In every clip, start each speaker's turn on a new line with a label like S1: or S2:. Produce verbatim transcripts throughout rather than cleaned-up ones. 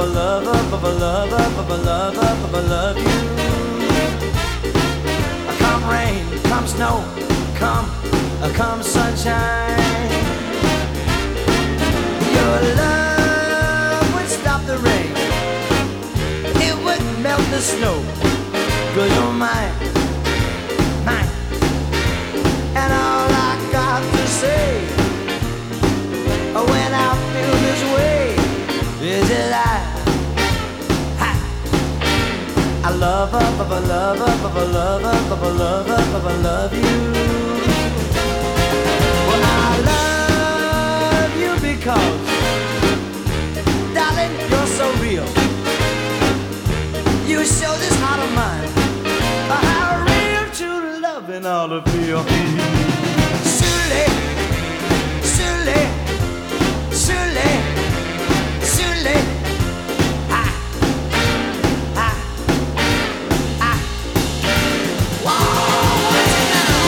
S1: love, of a love, of a love, of a love you. Come rain, come snow, come, come sunshine. Your love would stop the rain, it would melt the snow. 'Cause you're mine, mine. And all I got to say when I feel this way is that I, I, I love, of a love, of a love, of a love, of a love you. Well, I love you because, darling, you're so real. You show this heart of mine how real true loving ought to feel. Surely, surely, surely, surely, I, I, I. Whoa, what's it now?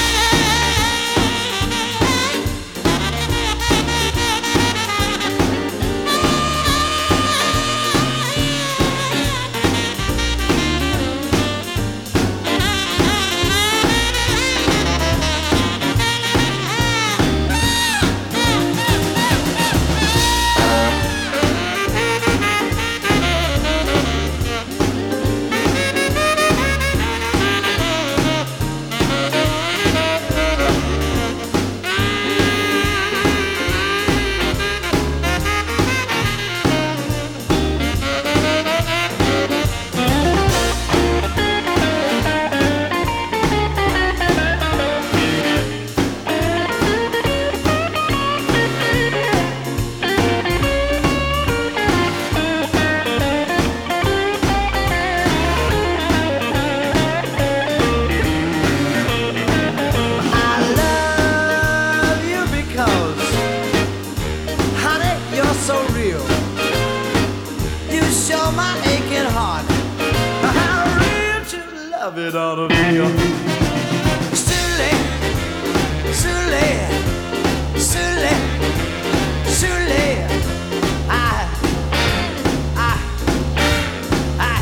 S1: So real, you show my aching heart how real to love it ought to feel. Surely, surely, surely, surely, I, I, I,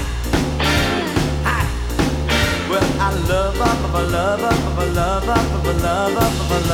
S1: I. Well, I love, of a love, of a love, of a love, of a love.